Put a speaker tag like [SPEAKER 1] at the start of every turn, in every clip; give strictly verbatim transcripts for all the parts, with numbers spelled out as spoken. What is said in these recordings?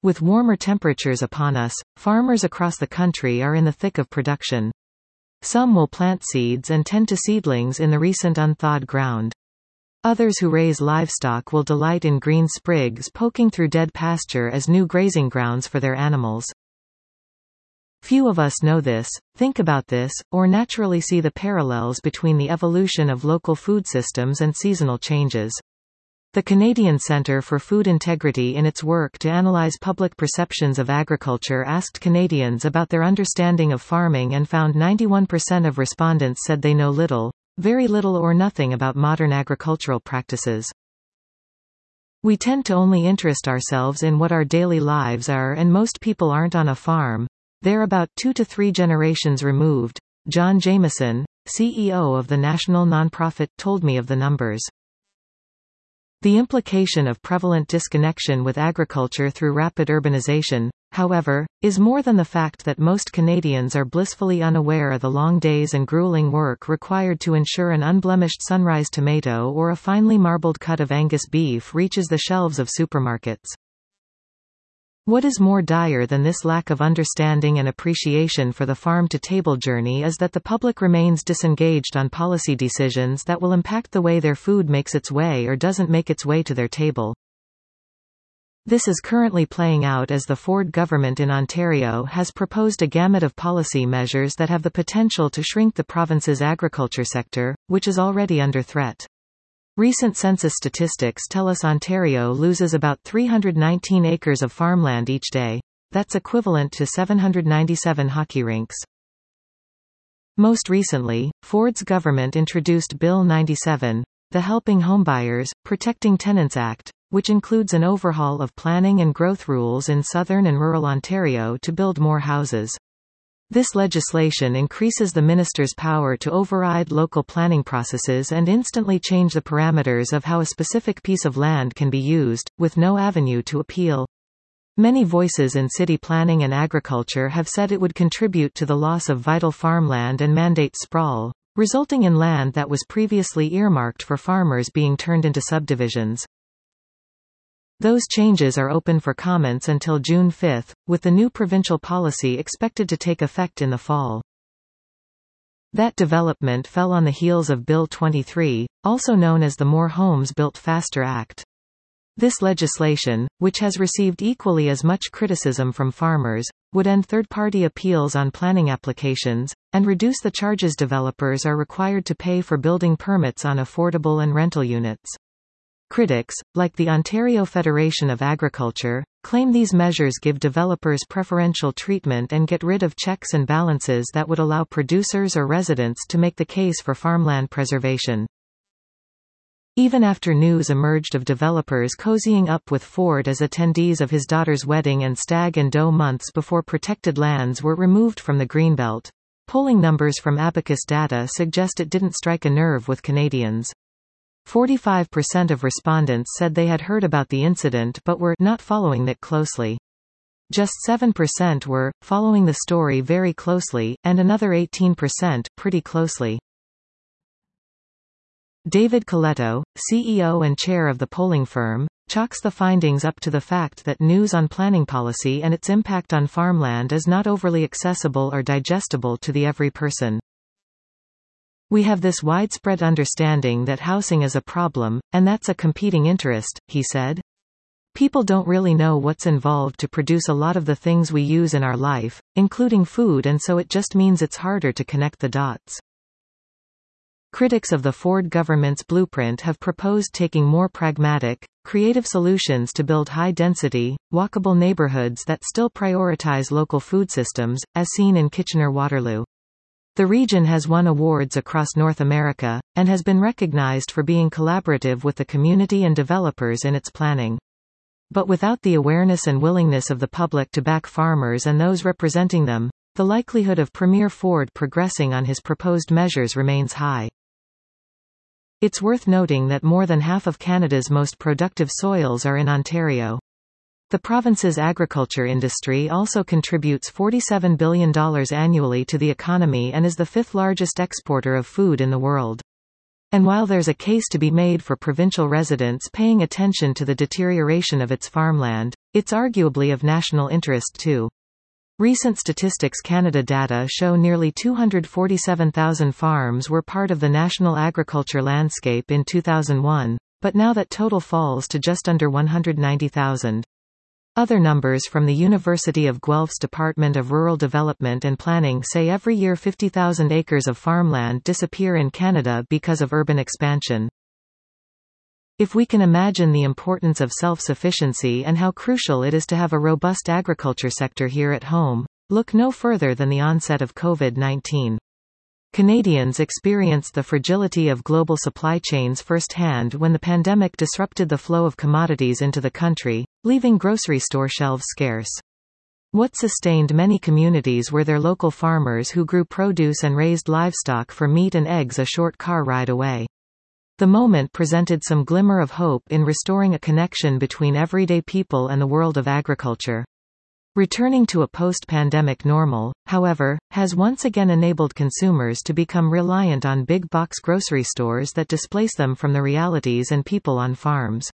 [SPEAKER 1] With warmer temperatures upon us, farmers across the country are in the thick of production. Some will plant seeds and tend to seedlings in the recent unthawed ground. Others who raise livestock will delight in green sprigs poking through dead pasture as new grazing grounds for their animals. Few of us know this, think about this, or naturally see the parallels between the evolution of local food systems and seasonal changes. The Canadian Centre for Food Integrity, in its work to analyze public perceptions of agriculture, asked Canadians about their understanding of farming and found ninety-one percent of respondents said they know little, very little or nothing about modern agricultural practices. We tend to only interest ourselves in what our daily lives are, and most people aren't on a farm. They're about two to three generations removed. John Jameson, C E O of the national nonprofit, told me of the numbers. The implication of prevalent disconnection with agriculture through rapid urbanization, however, is more than the fact that most Canadians are blissfully unaware of the long days and grueling work required to ensure an unblemished sunrise tomato or a finely marbled cut of Angus beef reaches the shelves of supermarkets. What is more dire than this lack of understanding and appreciation for the farm-to-table journey is that the public remains disengaged on policy decisions that will impact the way their food makes its way or doesn't make its way to their table. This is currently playing out as the Ford government in Ontario has proposed a gamut of policy measures that have the potential to shrink the province's agriculture sector, which is already under threat. Recent census statistics tell us Ontario loses about three hundred nineteen acres of farmland each day. That's equivalent to seven hundred ninety-seven hockey rinks. Most recently, Ford's government introduced Bill ninety-seven, the Helping Homebuyers, Protecting Tenants Act, which includes an overhaul of planning and growth rules in southern and rural Ontario to build more houses. This legislation increases the minister's power to override local planning processes and instantly change the parameters of how a specific piece of land can be used, with no avenue to appeal. Many voices in city planning and agriculture have said it would contribute to the loss of vital farmland and mandate sprawl, resulting in land that was previously earmarked for farmers being turned into subdivisions. Those changes are open for comments until June fifth, with the new provincial policy expected to take effect in the fall. That development fell on the heels of Bill twenty-three, also known as the More Homes Built Faster Act. This legislation, which has received equally as much criticism from farmers, would end third-party appeals on planning applications, and reduce the charges developers are required to pay for building permits on affordable and rental units. Critics, like the Ontario Federation of Agriculture, claim these measures give developers preferential treatment and get rid of checks and balances that would allow producers or residents to make the case for farmland preservation. Even after news emerged of developers cozying up with Ford as attendees of his daughter's wedding and stag and doe months before protected lands were removed from the Greenbelt, polling numbers from Abacus data suggest it didn't strike a nerve with Canadians. forty-five percent of respondents said they had heard about the incident but were not following it closely. Just seven percent were following the story very closely, and another eighteen percent pretty closely. David Coletto, C E O and chair of the polling firm, chalks the findings up to the fact that news on planning policy and its impact on farmland is not overly accessible or digestible to the every person. We have this widespread understanding that housing is a problem, and that's a competing interest, he said. People don't really know what's involved to produce a lot of the things we use in our life, including food, and so it just means it's harder to connect the dots. Critics of the Ford government's blueprint have proposed taking more pragmatic, creative solutions to build high-density, walkable neighborhoods that still prioritize local food systems, as seen in Kitchener-Waterloo. The region has won awards across North America, and has been recognized for being collaborative with the community and developers in its planning. But without the awareness and willingness of the public to back farmers and those representing them, the likelihood of Premier Ford progressing on his proposed measures remains high. It's worth noting that more than half of Canada's most productive soils are in Ontario. The province's agriculture industry also contributes forty-seven billion dollars annually to the economy and is the fifth largest exporter of food in the world. And while there's a case to be made for provincial residents paying attention to the deterioration of its farmland, It's arguably of national interest too. Recent Statistics Canada data show nearly two hundred forty-seven thousand farms were part of the national agriculture landscape in two thousand one, but now that total falls to just under one hundred ninety thousand. Other numbers from the University of Guelph's Department of Rural Development and Planning say every year fifty thousand acres of farmland disappear in Canada because of urban expansion. If we can imagine the importance of self-sufficiency and how crucial it is to have a robust agriculture sector here at home, look no further than the onset of COVID nineteen. Canadians experienced the fragility of global supply chains firsthand when the pandemic disrupted the flow of commodities into the country, leaving grocery store shelves scarce. What sustained many communities were their local farmers who grew produce and raised livestock for meat and eggs a short car ride away. The moment presented some glimmer of hope in restoring a connection between everyday people and the world of agriculture. Returning to a post-pandemic normal, however, has once again enabled consumers to become reliant on big-box grocery stores that displace them from the realities and people on farms.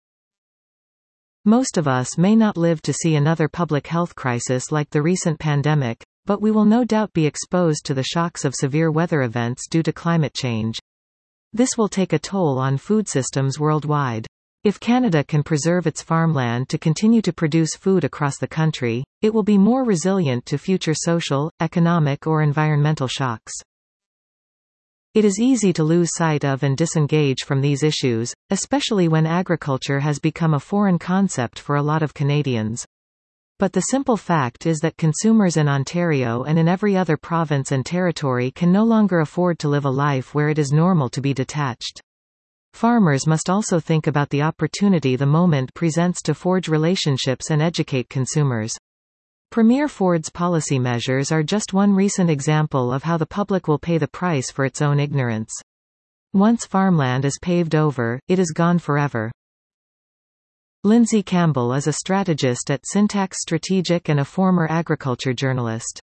[SPEAKER 1] Most of us may not live to see another public health crisis like the recent pandemic, but we will no doubt be exposed to the shocks of severe weather events due to climate change. This will take a toll on food systems worldwide. If Canada can preserve its farmland to continue to produce food across the country, it will be more resilient to future social, economic or environmental shocks. It is easy to lose sight of and disengage from these issues, especially when agriculture has become a foreign concept for a lot of Canadians. But the simple fact is that consumers in Ontario and in every other province and territory can no longer afford to live a life where it is normal to be detached. Farmers must also think about the opportunity the moment presents to forge relationships and educate consumers. Premier Ford's policy measures are just one recent example of how the public will pay the price for its own ignorance. Once farmland is paved over, it is gone forever. Lindsay Campbell is a strategist at Syntax Strategic and a former agriculture journalist.